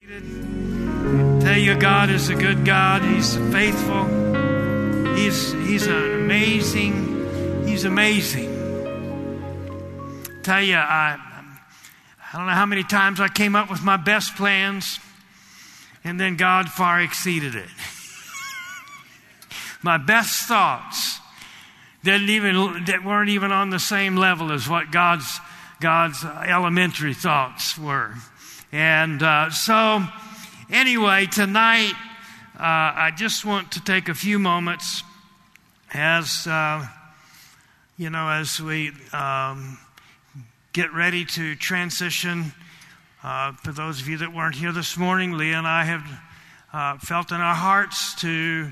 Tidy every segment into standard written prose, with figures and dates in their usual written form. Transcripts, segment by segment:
Tell you, God is a good God. He's faithful. He's amazing. Tell you, I don't know how many times I came up with my best plans, and then God far exceeded it. My best thoughts that weren't even on the same level as what God's elementary thoughts were. And so anyway, tonight I just want to take a few moments as we get ready to transition. For those of you that weren't here this morning, Leah and I have felt in our hearts to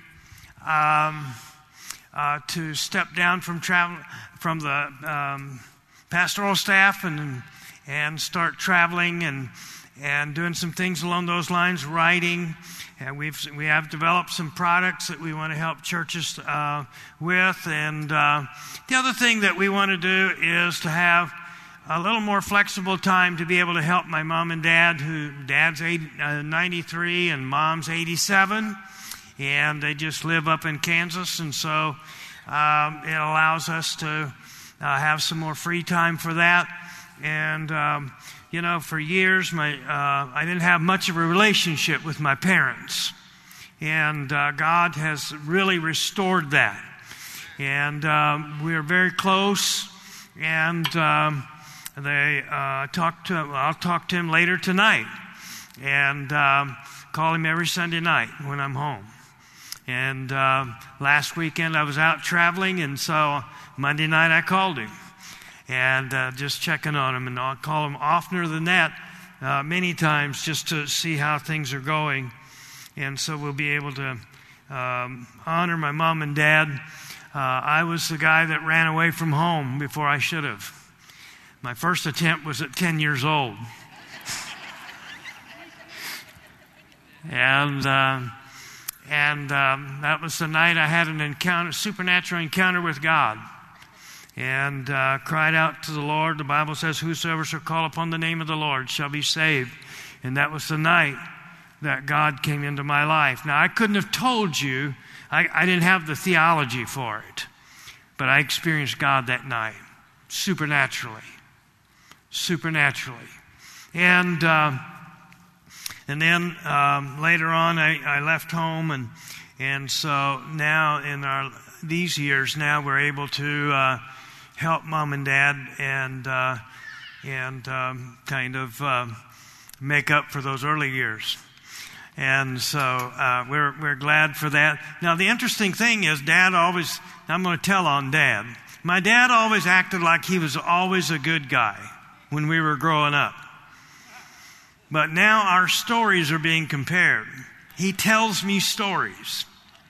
step down from the pastoral staff and start traveling and doing some things along those lines, writing. And we have developed some products that we want to help churches with. And the other thing that we want to do is to have a little more flexible time to be able to help my mom and dad, dad's 93 and mom's 87. And they just live up in Kansas. And so it allows us to have some more free time for that. And for years, I didn't have much of a relationship with my parents. And God has really restored that. And we're very close. And I'll talk to him later tonight. And call him every Sunday night when I'm home. And last weekend I was out traveling, and so Monday night I called him. And just checking on him, and I'll call him oftener than that, many times, just to see how things are going. And so we'll be able to honor my mom and dad. I was the guy that ran away from home before I should have. My first attempt was at 10 years old. And that was the night I had an supernatural encounter with God. And cried out to the Lord. The Bible says, whosoever shall call upon the name of the Lord shall be saved. And that was the night that God came into my life. Now, I couldn't have told you. I didn't have the theology for it. But I experienced God that night, supernaturally. And then later on, I left home. And so now in these years, now we're able to help mom and dad and kind of make up for those early years. And so we're glad for that. Now, the interesting thing is I'm going to tell on Dad. My dad always acted like he was always a good guy when we were growing up. But now our stories are being compared. He tells me stories.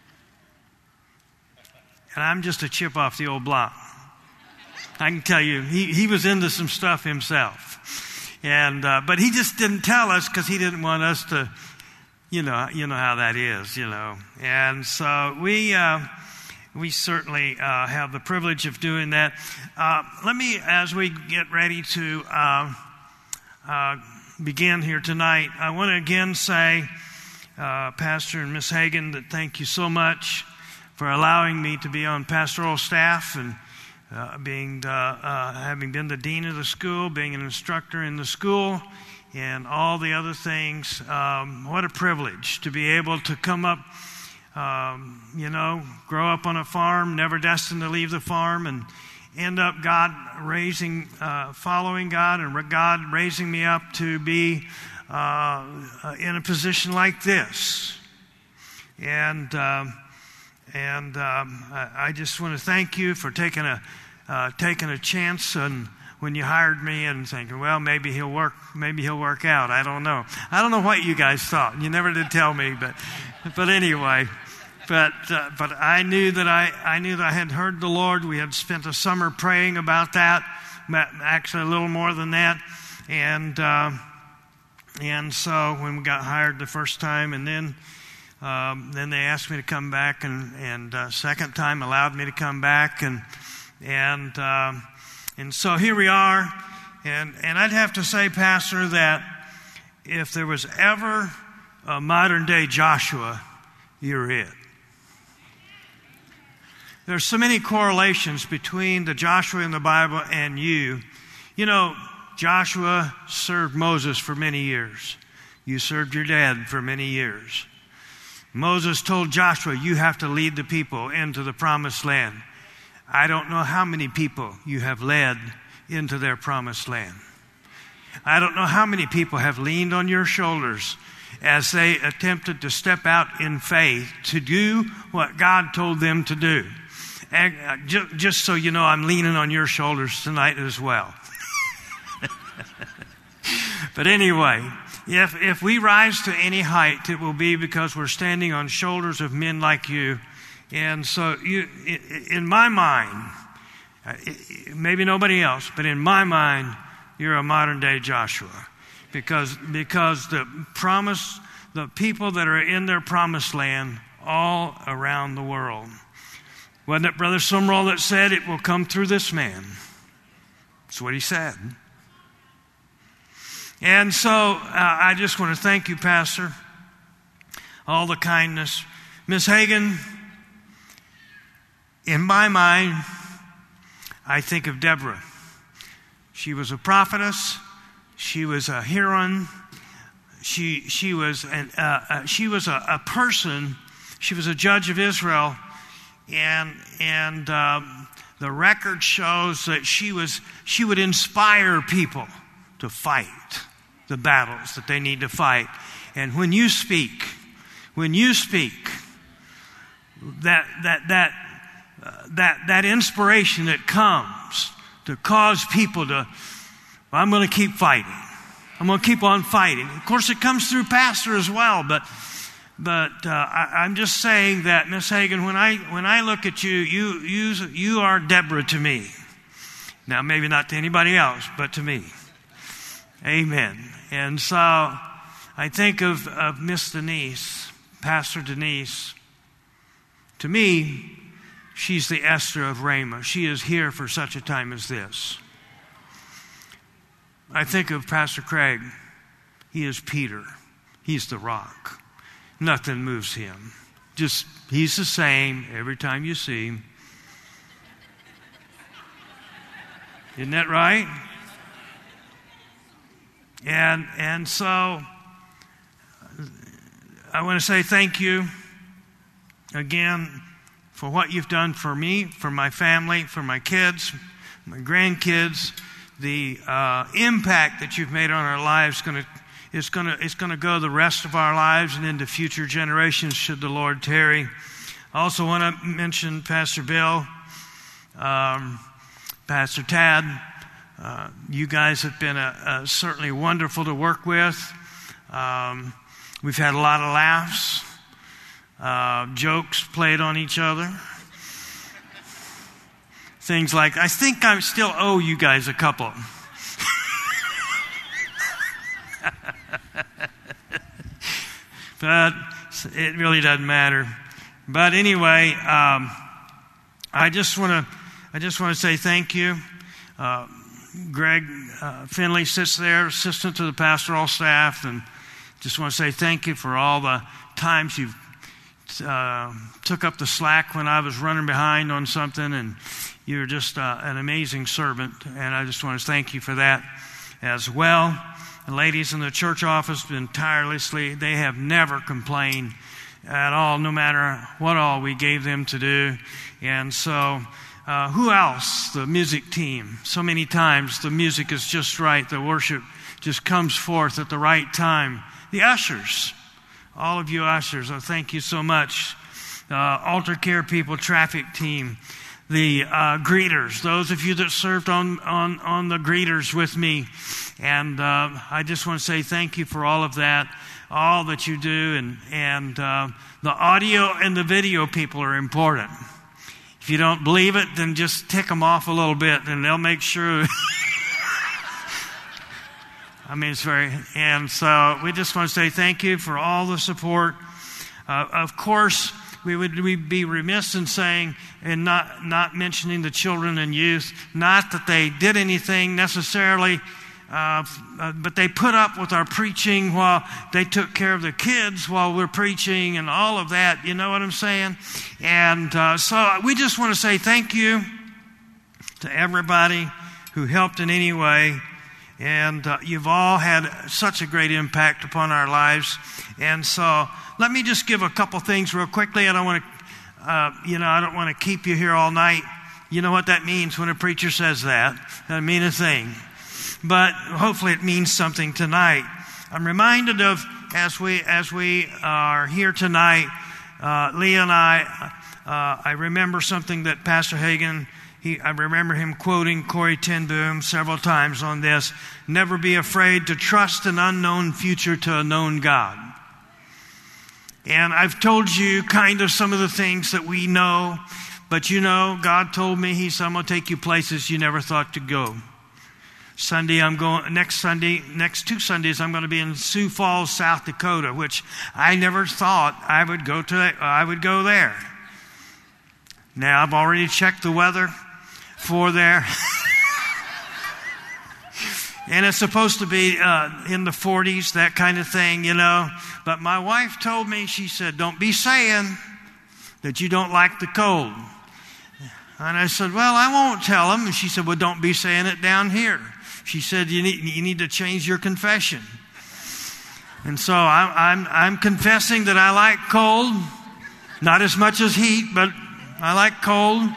And I'm just a chip off the old block. I can tell you, he was into some stuff himself. And but he just didn't tell us because he didn't want us to, you know how that is, And so we certainly have the privilege of doing that. As we get ready to begin here tonight, I want to again say, Pastor and Miss Hagan, that thank you so much for allowing me to be on pastoral staff and having been the dean of the school, being an instructor in the school, and all the other things. What a privilege to be able to come up, grow up on a farm, never destined to leave the farm, and end up following God, and God raising me up to be in a position like this. And I just want to thank you for taking a chance and when you hired me and thinking, well, maybe he'll work out. I don't know what you guys thought. You never did tell me, but anyway, but I knew that I had heard the Lord. We had spent a summer praying about that, actually a little more than that, and so when we got hired the first time, and then they asked me to come back, and second time allowed me to come back, and so here we are, and I'd have to say, Pastor, that if there was ever a modern day Joshua, you're it. There's so many correlations between the Joshua in the Bible and you. You know, Joshua served Moses for many years. You served your dad for many years. Moses told Joshua, you have to lead the people into the promised land. I don't know how many people you have led into their promised land. I don't know how many people have leaned on your shoulders as they attempted to step out in faith to do what God told them to do. And just so you know, I'm leaning on your shoulders tonight as well. But anyway, if we rise to any height, it will be because we're standing on shoulders of men like you. And so you, in my mind, maybe nobody else, but in my mind, you're a modern day Joshua. Because the people that are in their promised land all around the world. Wasn't it Brother Sumrall that said it will come through this man? That's what he said. And so I just want to thank you, Pastor, all the kindness. Miss Hagan, in my mind, I think of Deborah. She was a prophetess. She was a heroine. She was a person. She was a judge of Israel. And the record shows that she would inspire people to fight the battles that they need to fight. And when you speak, that inspiration that comes to cause people to, I'm going to keep fighting. I'm going to keep on fighting. Of course, it comes through pastor as well, but I'm just saying that, Miss Hagan, when I look at you, you are Deborah to me. Now, maybe not to anybody else, but to me. Amen. And so I think of Miss Denise, Pastor Denise. To me, she's the Esther of Rhema. She is here for such a time as this. I think of Pastor Craig. He is Peter. He's the rock. Nothing moves him. Just, he's the same every time you see him. Isn't that right? And so I want to say thank you again for what you've done for me, for my family, for my kids, my grandkids. The impact that you've made on our lives is going to go the rest of our lives and into future generations should the Lord tarry. I also want to mention Pastor Bill, Pastor Tad. You guys have been certainly wonderful to work with. We've had a lot of laughs, jokes played on each other. Things like, I think I still owe you guys a couple. But it really doesn't matter. But anyway, I just want to say thank you. Greg Finley sits there, assistant to the pastoral staff, and just want to say thank you for all the times you've took up the slack when I was running behind on something, and you're just an amazing servant, and I just want to thank you for that as well. The ladies in the church office have been tirelessly, they have never complained at all, no matter what all we gave them to do. And so, who else? The music team. So many times the music is just right. The worship just comes forth at the right time. The ushers, all of you ushers, oh, thank you so much. Altar care people, traffic team. The greeters, those of you that served on the greeters with me. And I just want to say thank you for all of that, all that you do. And the audio and the video people are important. If you don't believe it, then just tick them off a little bit and they'll make sure. I mean, and so we just want to say thank you for all the support. Of course, we'd be remiss in saying and not mentioning the children and youth. Not that they did anything necessarily but they put up with our preaching while they took care of the kids while we're preaching and all of that. You know what I'm saying? And so we just want to say thank you to everybody who helped in any way. And you've all had such a great impact upon our lives. And so let me just give a couple things real quickly. I don't want to, I don't want to keep you here all night. You know what that means when a preacher says that. It doesn't mean a thing. But hopefully it means something tonight. I'm reminded of, as we are here tonight, Leah and I remember something that Pastor Hagin, I remember him quoting Corrie ten Boom several times on this. Never be afraid to trust an unknown future to a known God. And I've told you kind of some of the things that we know. But you know, God told me, He said, I'm going to take you places you never thought to go. Next 2 Sundays, I'm going to be in Sioux Falls, South Dakota, which I never thought I would go there. Now, I've already checked the weather for there. And it's supposed to be in the 40s, that kind of thing, you know. But my wife told me, she said, don't be saying that you don't like the cold. And I said, well, I won't tell them. And she said, well, don't be saying it down here. She said, you need to change your confession. And so I'm confessing that I like cold. Not as much as heat, but I like cold.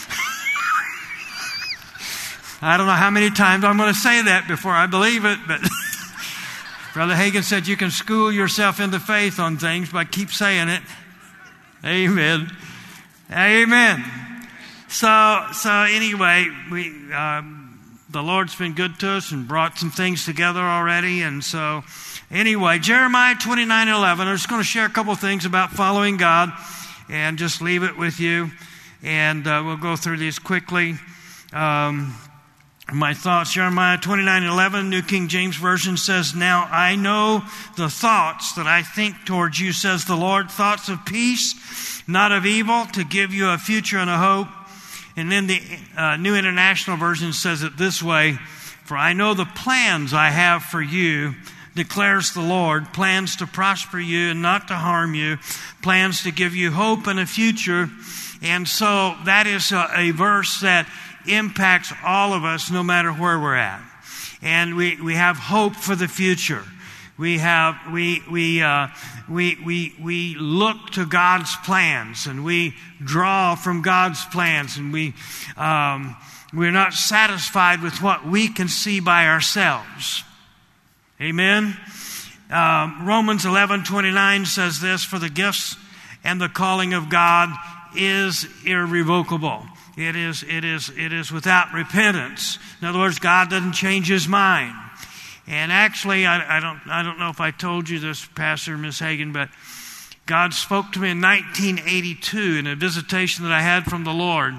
I don't know how many times I'm going to say that before I believe it, but Brother Hagin said you can school yourself into faith on things, but keep saying it. Amen. Amen. So anyway, the Lord's been good to us and brought some things together already. And so anyway, Jeremiah 29:11. I'm just going to share a couple of things about following God and just leave it with you. And we'll go through these quickly. My thoughts, Jeremiah 29:11, New King James Version says, now I know the thoughts that I think towards you, says the Lord, thoughts of peace, not of evil, to give you a future and a hope. And then the New International Version says it this way, for I know the plans I have for you, declares the Lord, plans to prosper you and not to harm you, plans to give you hope and a future. And so that is a verse that impacts all of us no matter where we're at. And we have hope for the future. We look to God's plans and we draw from God's plans, and we're not satisfied with what we can see by ourselves. Amen. Romans 11:29 says this, for the gifts and the calling of God is irrevocable. It is without repentance. In other words, God doesn't change His mind. And actually, I don't know if I told you this, Pastor Miss Hagin, but God spoke to me in 1982 in a visitation that I had from the Lord.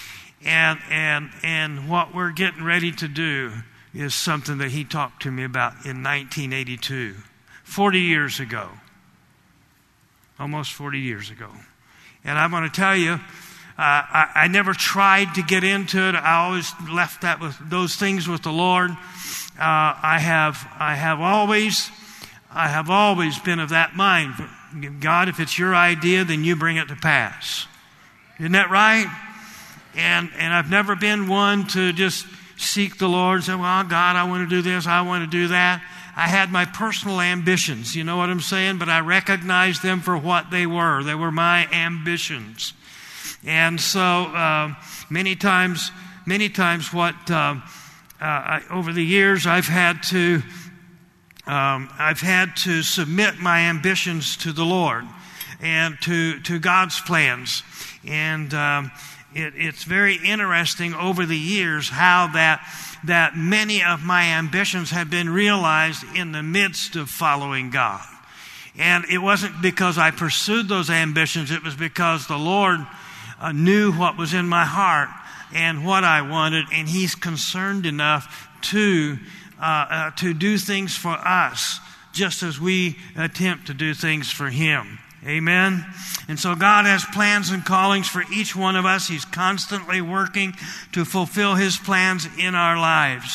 And what we're getting ready to do is something that He talked to me about in 1982, 40 years ago. Almost 40 years ago. And I'm going to tell you, I never tried to get into it. I always left that with those things with the Lord. I have always been of that mind. God, if it's your idea, then you bring it to pass. Isn't that right? And I've never been one to just seek the Lord and say, well, God, I want to do this, I want to do that. I had my personal ambitions, you know what I'm saying? But I recognized them for what they were. They were my ambitions. And so many times, what over the years I've had to submit my ambitions to the Lord and to God's plans. And it's very interesting over the years how that many of my ambitions have been realized in the midst of following God. And it wasn't because I pursued those ambitions. It was because the Lord knew what was in my heart and what I wanted, and He's concerned enough to do things for us, just as we attempt to do things for Him. Amen. And so God has plans and callings for each one of us. He's constantly working to fulfill His plans in our lives.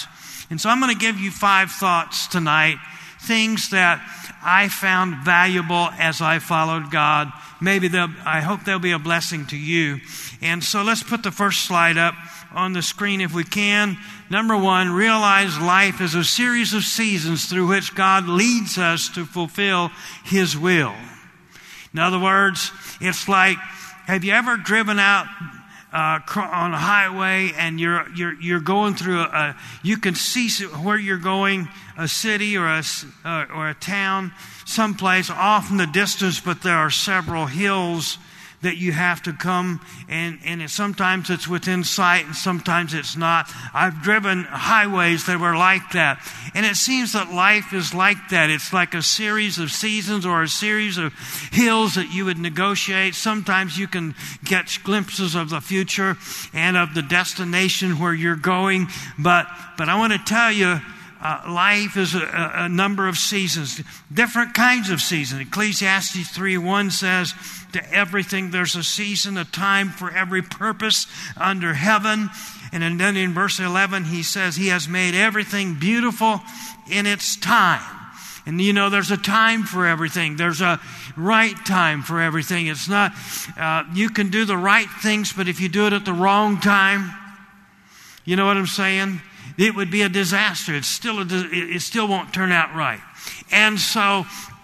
And so I'm going to give you 5 thoughts tonight, things that I found valuable as I followed God. I hope they'll be a blessing to you. And so let's put the first slide up on the screen if we can. Number 1, realize life is a series of seasons through which God leads us to fulfill His will. In other words, it's like, have you ever driven out on a highway and you're going through you can see where you're going, a city or a town, someplace off in the distance, but there are several hills that you have to come, and sometimes it's within sight and sometimes it's not. I've driven highways that were like that, and it seems that life is like that. It's like a series of seasons or a series of hills that you would negotiate. Sometimes you can catch glimpses of the future and of the destination where you're going, but I want to tell you, life is a number of seasons, different kinds of seasons. Ecclesiastes 3:1 says, to everything there's a season, a time for every purpose under heaven. And then in verse 11 he says he has made everything beautiful in its time. And you know, there's a time for everything. There's a right time for everything. It's not, you can do the right things, but if you do it at the wrong time, you know what I'm saying? It would be a disaster. It still won't turn out right. And so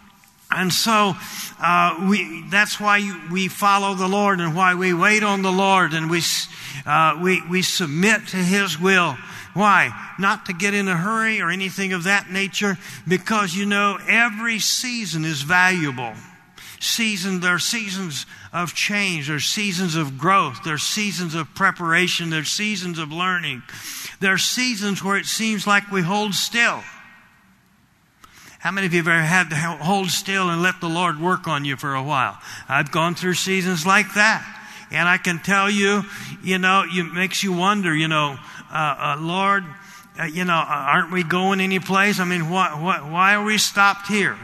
that's why we follow the Lord and why we wait on the Lord and we submit to His will. Why? Not to get in a hurry or anything of that nature, because you know every season is valuable. There are seasons of change. There are seasons of growth. There are seasons of preparation. There are seasons of learning. There are seasons where it seems like we hold still. How many of you have ever had to hold still and let the Lord work on you for a while? I've gone through seasons like that. And I can tell you, it makes you wonder, Lord, aren't we going any place? I mean, why are we stopped here?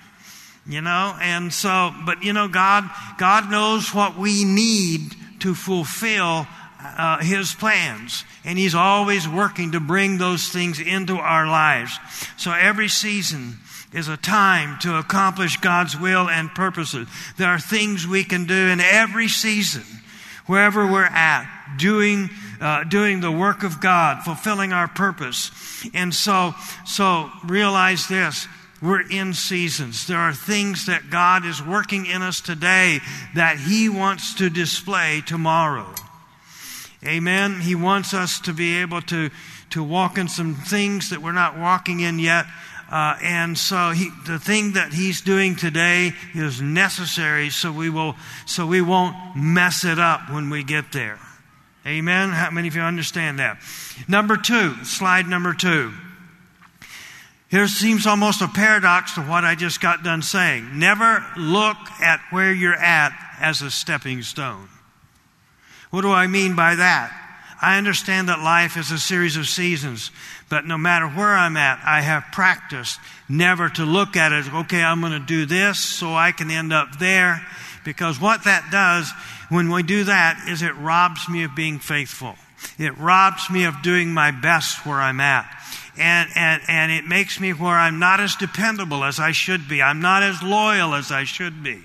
And so, but God knows what we need to fulfill His plans. And He's always working to bring those things into our lives. So every season is a time to accomplish God's will and purposes. There are things we can do in every season, wherever we're at, doing the work of God, fulfilling our purpose. And so realize this. We're in seasons. There are things that God is working in us today that He wants to display tomorrow. Amen. He wants us to be able to walk in some things that we're not walking in yet. And so the thing that He's doing today is necessary so we won't mess it up when we get there. Amen. How many of you understand that? Number 2, slide number 2. Here seems almost a paradox to what I just got done saying. Never look at where you're at as a stepping stone. What do I mean by that? I understand that life is a series of seasons, but no matter where I'm at, I have practiced never to look at it as, okay, I'm going to do this so I can end up there. Because what that does, when we do that, is it robs me of being faithful. It robs me of doing my best where I'm at. And it makes me where I'm not as dependable as I should be. I'm not as loyal as I should be.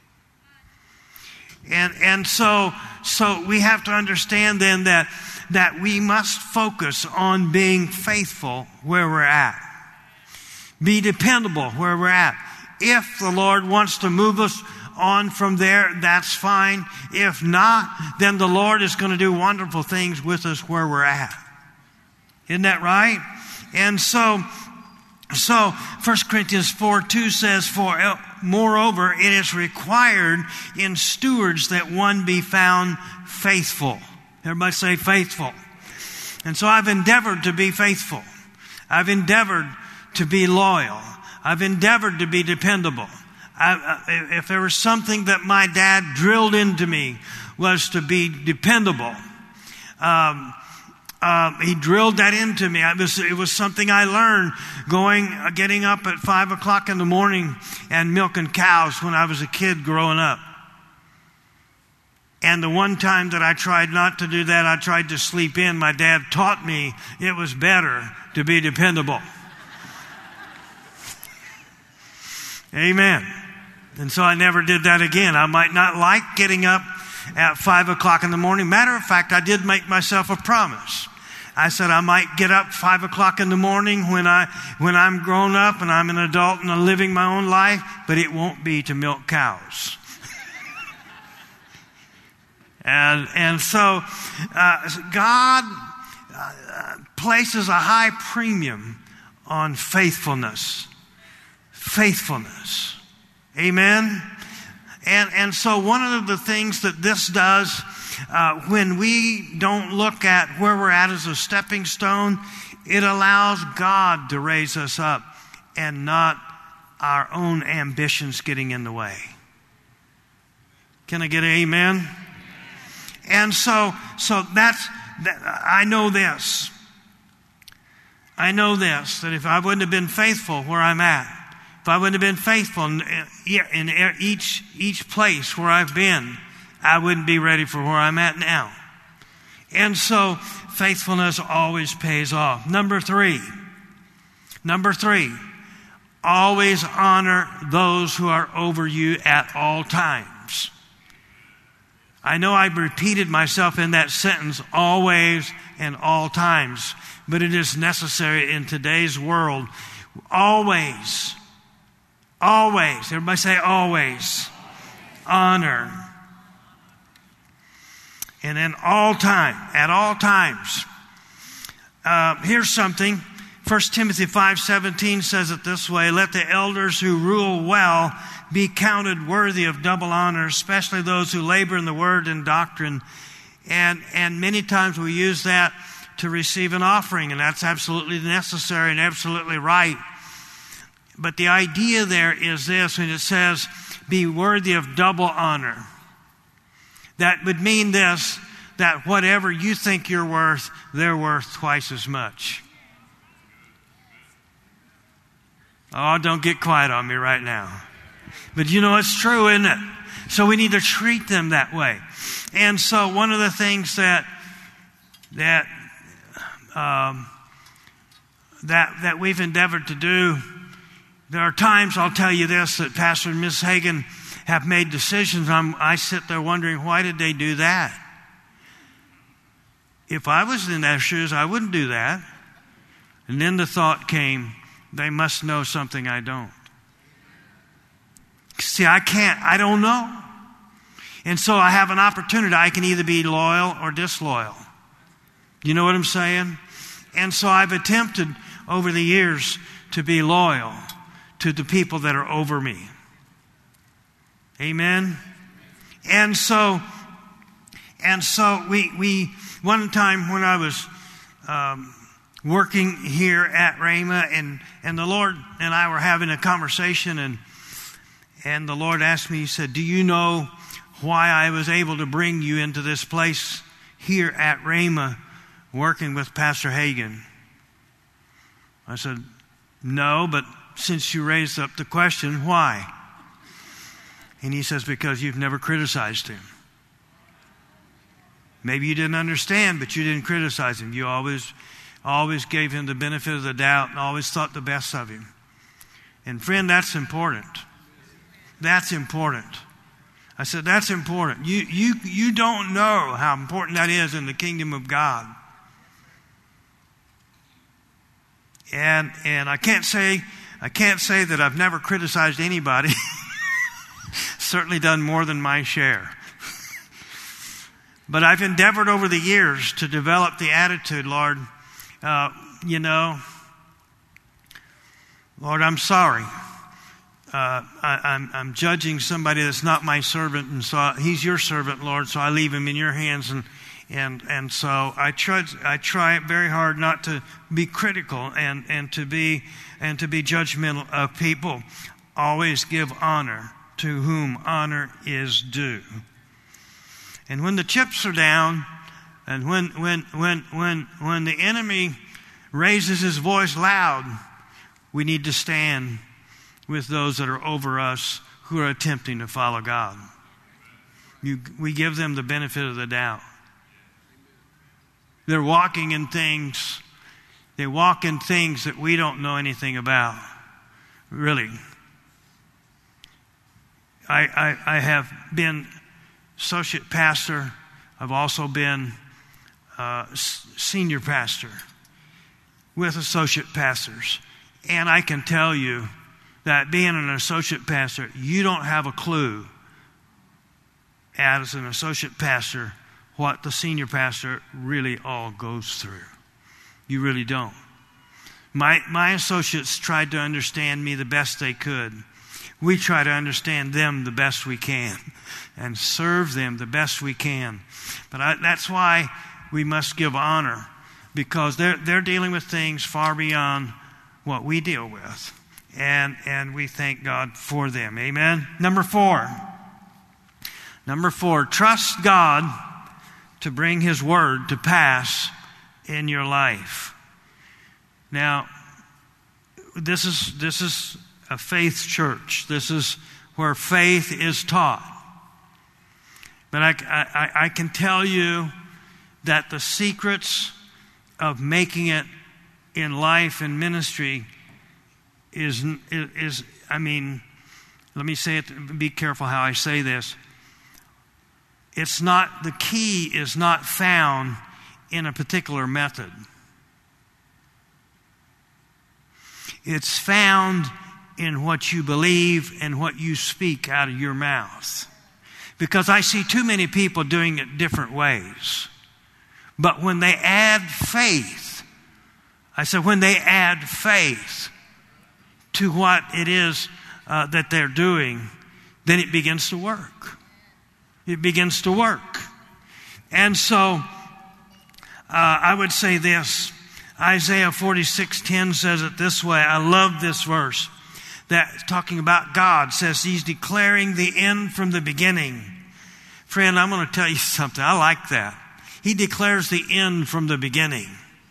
And so we have to understand then that we must focus on being faithful where we're at. Be dependable where we're at. If the Lord wants to move us on from there, that's fine. If not, then the Lord is going to do wonderful things with us where we're at. Isn't that right? And so 1 Corinthians 4:2 says, "For moreover, it is required in stewards that one be found faithful." Everybody say faithful. And so I've endeavored to be faithful. I've endeavored to be loyal. I've endeavored to be dependable. If there was something that my dad drilled into me was to be dependable. He drilled that into me. It was something I learned getting up at 5 o'clock in the morning and milking cows when I was a kid growing up. And the one time that I tried not to do that, I tried to sleep in. My dad taught me it was better to be dependable. Amen. And so I never did that again. I might not like getting up at 5 o'clock in the morning. Matter of fact, I did make myself a promise. I said I might get up 5 o'clock in the morning when I'm grown up and I'm an adult and I'm living my own life, but it won't be to milk cows. And so God places a high premium on faithfulness. Faithfulness. Amen? And so one of the things that this does, when we don't look at where we're at as a stepping stone, it allows God to raise us up and not our own ambitions getting in the way. Can I get an amen? And so that's, I know this. I know this, that if I wouldn't have been faithful where I'm at, if I wouldn't have been faithful in each place where I've been, I wouldn't be ready for where I'm at now. And so faithfulness always pays off. Number three, always honor those who are over you at all times. I know I've repeated myself in that sentence, always and all times, but it is necessary in today's world. Always. Always. Everybody say always. Honor. And then at all times. Here's something. 1 Timothy 5:17 says it this way: let the elders who rule well be counted worthy of double honor, especially those who labor in the word and doctrine. And many times we use that to receive an offering, and that's absolutely necessary and absolutely right. But the idea there is this, when it says, be worthy of double honor. That would mean this, that whatever you think you're worth, they're worth twice as much. Oh, don't get quiet on me right now. But you know, it's true, isn't it? So we need to treat them that way. And so one of the things that we've endeavored to do, there are times, I'll tell you this, that Pastor and Ms. Hagan have made decisions. I sit there wondering, why did they do that? If I was in their shoes, I wouldn't do that. And then the thought came, they must know something I don't. See, I don't know. And so I have an opportunity. I can either be loyal or disloyal. You know what I'm saying? And so I've attempted over the years to be loyal to the people that are over me. Amen? And so we one time when I was working here at Rhema, and the Lord and I were having a conversation, and the Lord asked me, He said, do you know why I was able to bring you into this place here at Rhema working with Pastor Hagan? I said, no, but since you raised up the question, why? And he says, because you've never criticized him. Maybe you didn't understand, but you didn't criticize him. You always gave him the benefit of the doubt and always thought the best of him. And friend, that's important. That's important. I said, that's important. You don't know how important that is in the kingdom of God. And I can't say that I've never criticized anybody. Certainly done more than my share. But I've endeavored over the years to develop the attitude, Lord, Lord, I'm sorry. I'm judging somebody that's not my servant, and so he's your servant, Lord, so I leave him in your hands, and so I try very hard not to be critical and to be judgmental of people. Always give honor to whom honor is due. And when the chips are down, and when the enemy raises his voice loud, we need to stand with those that are over us who are attempting to follow God. We give them the benefit of the doubt. They're walking in things. They walk in things that we don't know anything about. Really. I have been associate pastor. I've also been senior pastor with associate pastors. And I can tell you that being an associate pastor, you don't have a clue as an associate pastor what the senior pastor really all goes through. You really don't. My associates tried to understand me the best they could. We try to understand them the best we can and serve them the best we can. But that's why we must give honor, because they're dealing with things far beyond what we deal with. And we thank God for them. Amen? Number four, trust God to bring His word to pass in your life. Now, this is a faith church. This is where faith is taught. But I can tell you that the secrets of making it in life and ministry is let me say it, be careful how I say this. It's not, the key is not found in a particular method. It's found in what you believe and what you speak out of your mouth. Because I see too many people doing it different ways. But when they add faith, when they add faith to what it is that they're doing, then it begins to work. It begins to work. And so, I would say this. Isaiah 46:10 says it this way. I love this verse. That talking about God says He's declaring the end from the beginning. Friend, I'm going to tell you something. I like that. He declares the end from the beginning.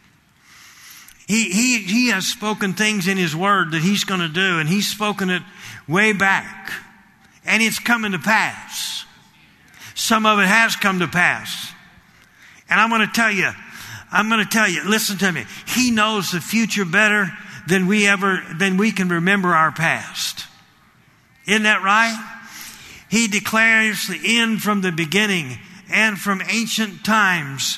He has spoken things in His Word that He's going to do, and He's spoken it way back. And it's coming to pass. Some of it has come to pass. And I'm going to tell you, listen to me. He knows the future better than we can remember our past. Isn't that right? He declares the end from the beginning, and from ancient times,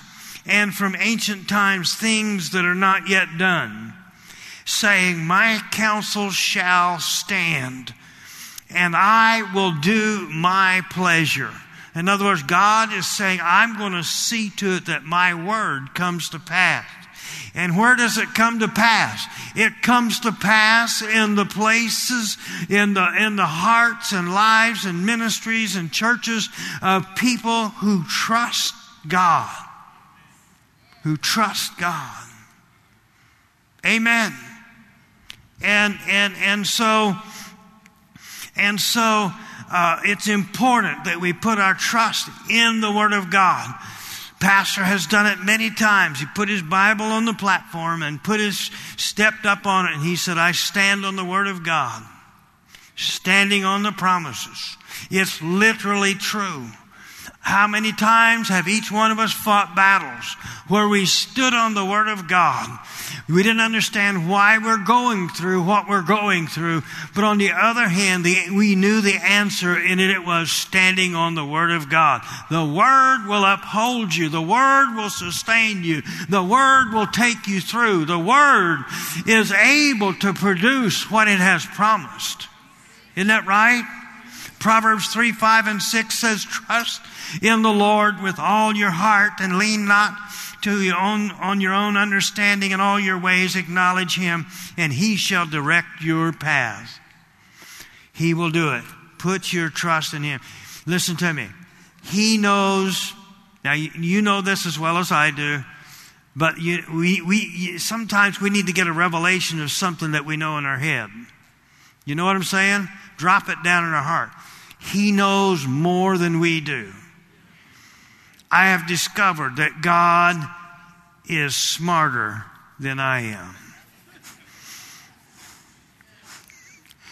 things that are not yet done, saying, my counsel shall stand, and I will do my pleasure. In other words, God is saying, I'm going to see to it that my word comes to pass. And where does it come to pass? It comes to pass in the places, in the hearts and lives and ministries and churches of people who trust God. Who trust God. Amen. And so it's important that we put our trust in the Word of God. Pastor has done it many times. He put his Bible on the platform and stepped up on it, and he said, I stand on the Word of God, standing on the promises. It's literally true. How many times have each one of us fought battles where we stood on the Word of God? We didn't understand why we're going through what we're going through. But on the other hand, we knew the answer, and it was standing on the Word of God. The Word will uphold you. The Word will sustain you. The Word will take you through. The Word is able to produce what it has promised. Isn't that right? Proverbs 3:5-6 says, trust in the Lord with all your heart and lean not on your own understanding. In all your ways acknowledge Him, and He shall direct your path. He will do it. Put your trust in Him. Listen to me. He knows. Now you know this as well as I do, but sometimes we need to get a revelation of something that we know in our head. You know what I'm saying? Drop it down in our heart. He knows more than we do. I have discovered that God is smarter than I am.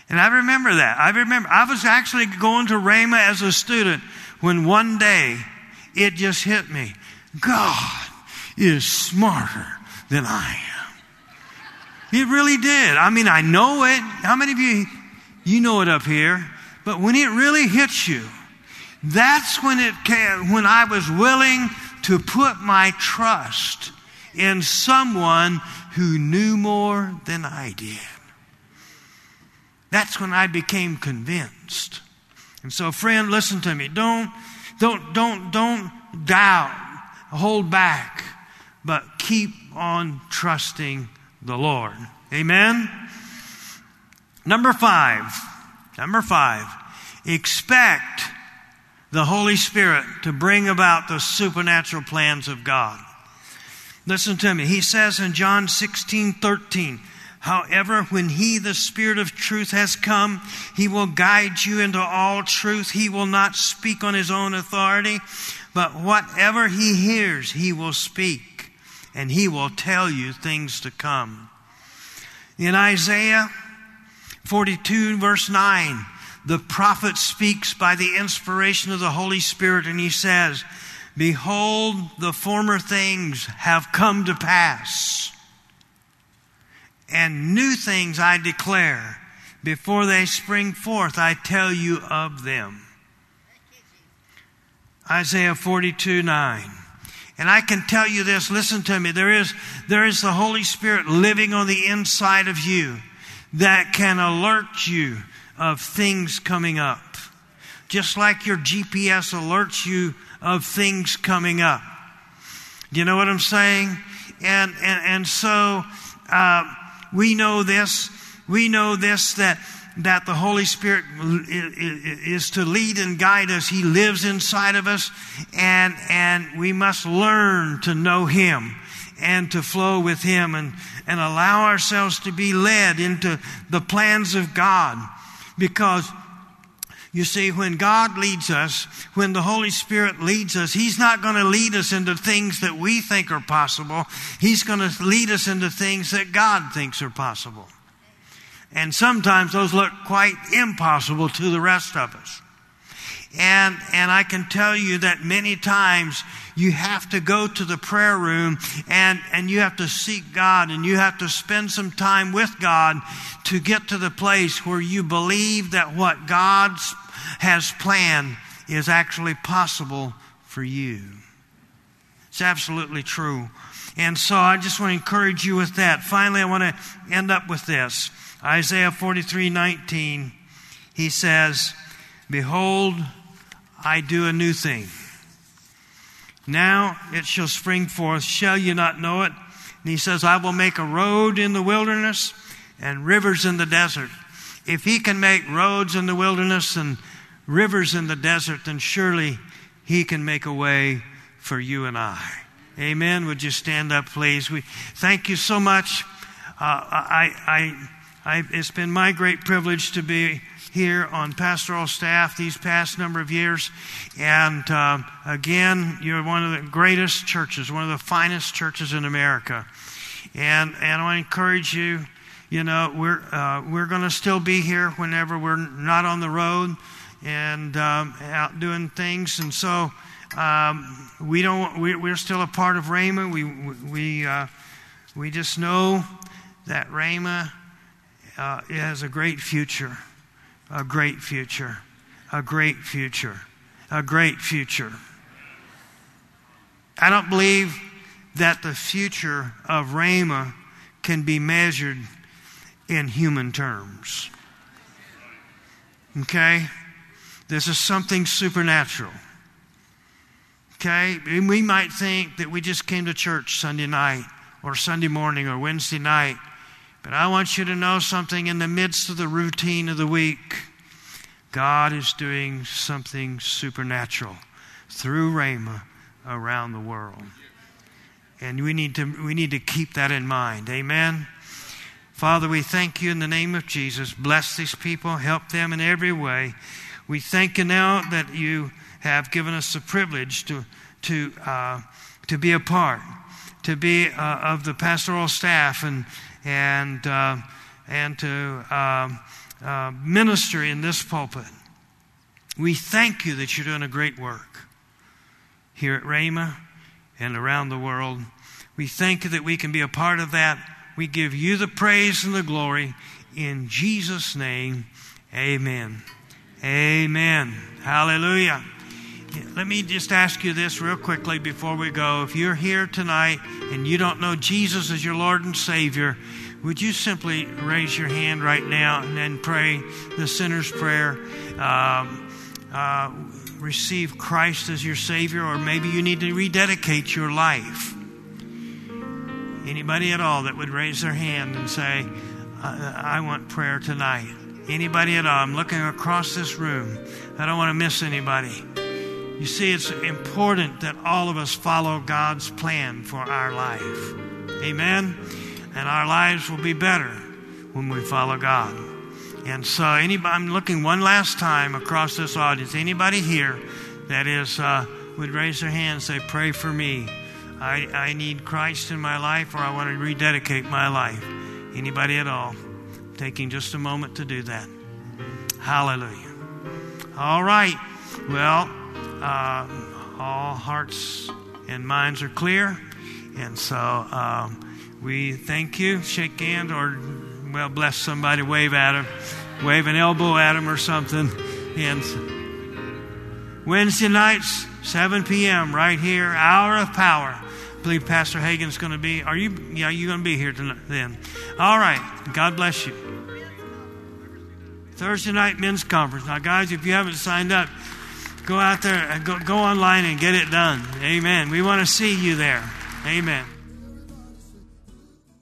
And I remember that. I was actually going to Rhema as a student when one day it just hit me. God is smarter than I am. It really did. I mean, I know it. How many of you know it up here? But when it really hits you, that's when when I was willing to put my trust in someone who knew more than I did. That's when I became convinced. And so, friend, listen to me. Don't doubt, hold back, but keep on trusting the Lord. Amen? Number five, expect the Holy Spirit to bring about the supernatural plans of God. Listen to me. He says in John 16:13, however, when He, the Spirit of truth, has come, He will guide you into all truth. He will not speak on His own authority, but whatever He hears, He will speak, and He will tell you things to come. In Isaiah 42, verse 9, the prophet speaks by the inspiration of the Holy Spirit, and he says, behold, the former things have come to pass, and new things I declare. Before they spring forth, I tell you of them. Isaiah 42:9. And I can tell you this, listen to me, there is the Holy Spirit living on the inside of you that can alert you of things coming up. Just like your GPS alerts you of things coming up. Do you know what I'm saying? And so we know this. We know this, that the Holy Spirit is to lead and guide us. He lives inside of us, and we must learn to know Him and to flow with Him and allow ourselves to be led into the plans of God. Because, you see, when God leads us, when the Holy Spirit leads us, He's not going to lead us into things that we think are possible. He's going to lead us into things that God thinks are possible. And sometimes those look quite impossible to the rest of us. And I can tell you that many times you have to go to the prayer room and you have to seek God, and you have to spend some time with God to get to the place where you believe that what God has planned is actually possible for you. It's absolutely true. And so I just want to encourage you with that. Finally, I want to end up with this. Isaiah 43:19, he says, behold, I do a new thing. Now it shall spring forth. Shall you not know it? And he says, I will make a road in the wilderness and rivers in the desert. If He can make roads in the wilderness and rivers in the desert, then surely He can make a way for you and I. Amen. Would you stand up, please? We thank you so much. It's been my great privilege to be here on pastoral staff these past number of years. And again, you're one of the greatest churches, one of the finest churches in America. And I want to encourage you, you know, we're going to still be here whenever we're not on the road and out doing things. And so we're still a part of Rhema. We just know that Rhema has a great future. A great future. A great future. A great future. I don't believe that the future of Rhema can be measured in human terms. Okay? This is something supernatural. Okay? And we might think that we just came to church Sunday night or Sunday morning or Wednesday night. But I want you to know something. In the midst of the routine of the week, God is doing something supernatural through Rhema around the world. And we need to keep that in mind. Amen? Father, we thank you in the name of Jesus. Bless these people. Help them in every way. We thank you now that you have given us the privilege to be a part, to be of the pastoral staff and to minister in this pulpit. We thank you that you're doing a great work here at Rhema and around the world. We thank you that we can be a part of that. We give you the praise and the glory in Jesus' name. Amen. Amen. Hallelujah. Let me just ask you this real quickly before we go. If you're here tonight and you don't know Jesus as your Lord and Savior, would you simply raise your hand right now and then pray the sinner's prayer? Receive Christ as your Savior, or maybe you need to rededicate your life. Anybody at all that would raise their hand and say, I want prayer tonight. Anybody at all? I'm looking across this room. I don't want to miss anybody. You see, it's important that all of us follow God's plan for our life. Amen? And our lives will be better when we follow God. And so I'm looking one last time across this audience. Anybody here that would raise their hand and say, pray for me. I need Christ in my life, or I want to rededicate my life. Anybody at all? Taking just a moment to do that. Hallelujah. All right. Well, all hearts and minds are clear. And so we thank you. Shake hand, or, well, bless somebody. Wave at them. Wave an elbow at them or something. And Wednesday nights, 7 p.m. right here, Hour of Power. I believe Pastor Hagen's going to be. Are you? Yeah, you're going to be here tonight then. All right. God bless you. Thursday night men's conference. Now, guys, if you haven't signed up, go out there and go online and get it done. Amen. We want to see you there. Amen.